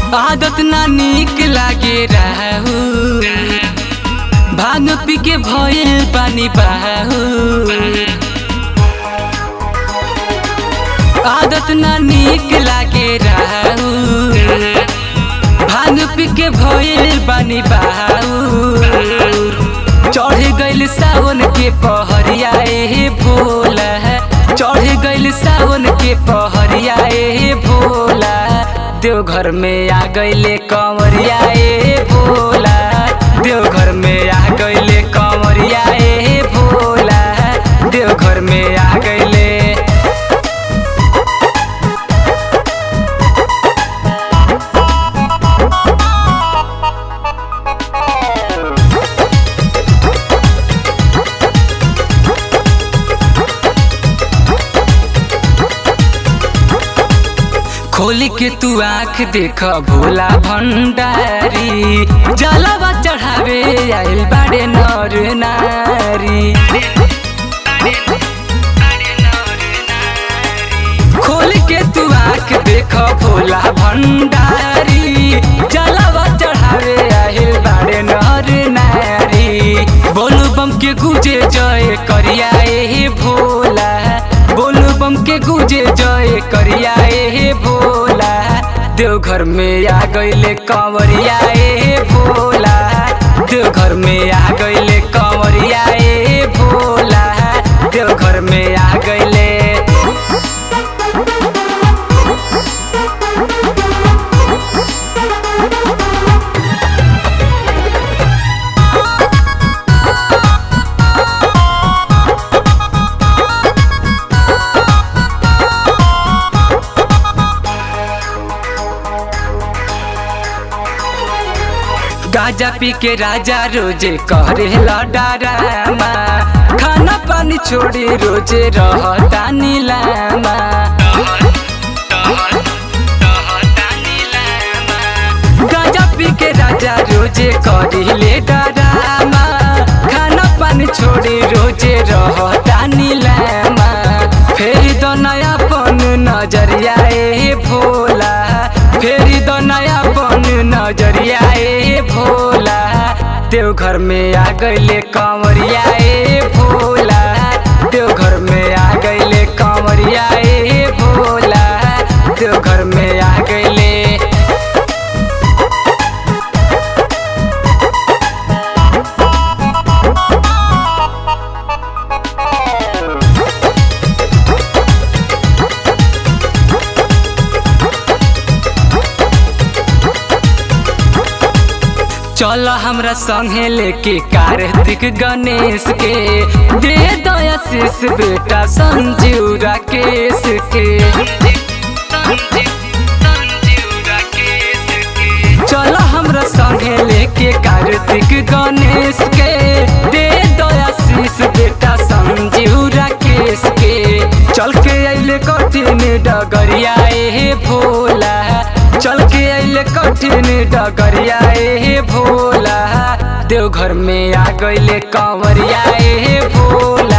आदत ना नीक लागे रहू भांग पी के भइल पानी बहू आदत ना नीक लागे रहू भांग पी के भइल पानी बहू चढ़ गइल सावन के पहरिया ए भोला चढ़ गइल सावन के पहरिया ए भोला देवघर में आ गइले कंवरिया ए भोला देवघर में आ गइले कंवरिया ए भोला देवघर में आ गइले। खोल के तू आँख देख भोला भंडारी जलवा चढ़ावे आइल बाड़े नर नारी खोल के तू आँख देख भोला भंडारी जलवा चढ़ावे आइल बाड़े नर नारी बोलू बम के गुजे जय करिया ए भोला बोलू बम के गुजे जय करिया ए भोला देवघर में आ गइले कंवरिया ए भोला देवघर में आ गइले कंवरिया ए भोला देवघर में आ गइले। गाजा पी के राजा रोजे करे डरामा खाना पानी छोड़ी रोजे रहता नीलामा गाजा पी के राजा रोजे करे डरामा खाना पानी छोड़ी रोजे रहता नीलामा फेरी दो नया पन नजरिया ए भोला फेरी दो नया पन नजरिया ए भोला देवघर में आ गइले कंवरिया ए भोला देवघर में आ गइले कंवरिया ए भोला देवघर में आ गइले। चल हमरा संगे लेके कार्तिक गणेश के दे दया शीश बेटा संजीव राकेश के चल हमरा संगे लेके कार्तिक गणेश के दे दया शीश बेटा संजीव राकेश के चल के अइले कठिन डगरिया ए भोला चल के अइले कठिन डगरिया ए भोला देवघर में आ गइले कंवरिया ए भोला